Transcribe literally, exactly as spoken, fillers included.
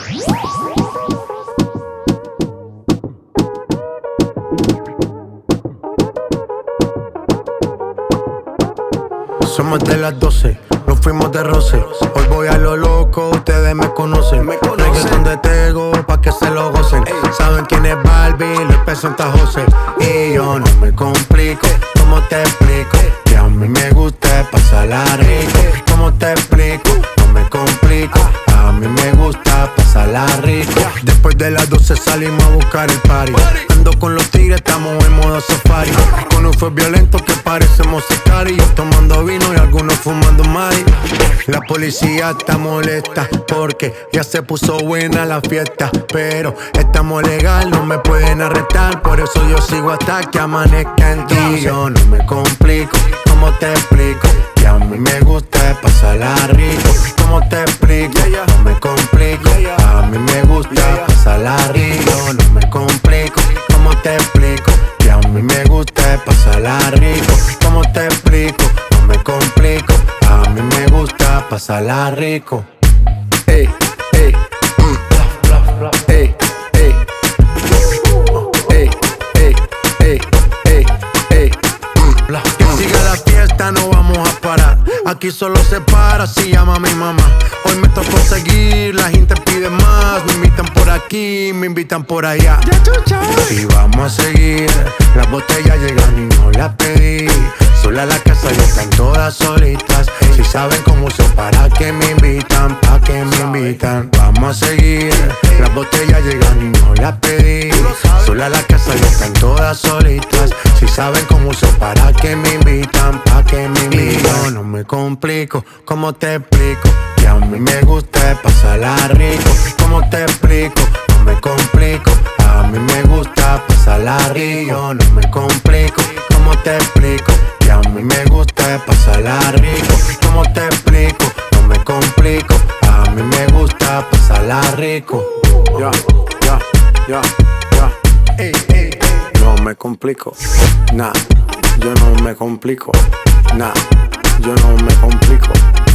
Somos de las doce, nos fuimos de roce. Hoy voy a lo loco, ustedes me conocen. Me conocen. Reggaeton de Tego, pa' que se lo gocen. Ey. Saben quién es Barbie, les presenta José. Y yo no me complico, ¿cómo te explico? Que a mí me gusta pasarla rico. ¿Cómo te explico? No me complico, a mí me gusta pasarla rico. Después de las doce salimos a buscar el party. Ando con los tigres, estamos en modo safari. Con un fue violento que parecemos sicarios. Tomando vino y algunos fumando mari. La policía está molesta porque ya se puso buena la fiesta. Pero estamos legal, no me pueden arrestar. Por eso yo sigo hasta que amanezca en ti. Yo no me complico, ¿cómo te explico? Que a mí me gusta pasarla rico. ¿Cómo te explico? No me complico, a mí me gusta pasarla rico. No me complico, ¿cómo te explico? Que a mí me gusta pasarla rico. ¿Cómo te explico? No me complico, a mí me gusta pasarla rico. Ey, ey, mm. Ey, ey, ey, ey, ey, ey, ey, mm. Que siga la fiesta, no vamos a parar. Aquí solo se para si llama mi mamá. Hoy me tocó seguir, la gente pide más. Me invitan por aquí, me invitan por allá. Y vamos a seguir, las botellas llegan y no las pedí. Sola la casa ya están todas solitas. Si saben cómo son, para que me invitan, pa' que me invitan. Vamos a seguir, las botellas llegan y no las pedí. Sola la casa ya están todas solitas. Si saben cómo son, para que me invitan, pa' que me invitan. Y yo no me complico, ¿cómo te explico? Que a mí me gusta pasarla rico. ¿Cómo te explico? No me complico, a mí me gusta pasarla rico. Yo no me complico, ¿cómo te explico? Que a mí me gusta pasarla rico. ¿Cómo te explico? No me complico, a mí me gusta pasarla rico. Ya, ya, ya, ya. Ey, ey, ey. No me complico, nah, yo no me complico, nah, yo no me complico.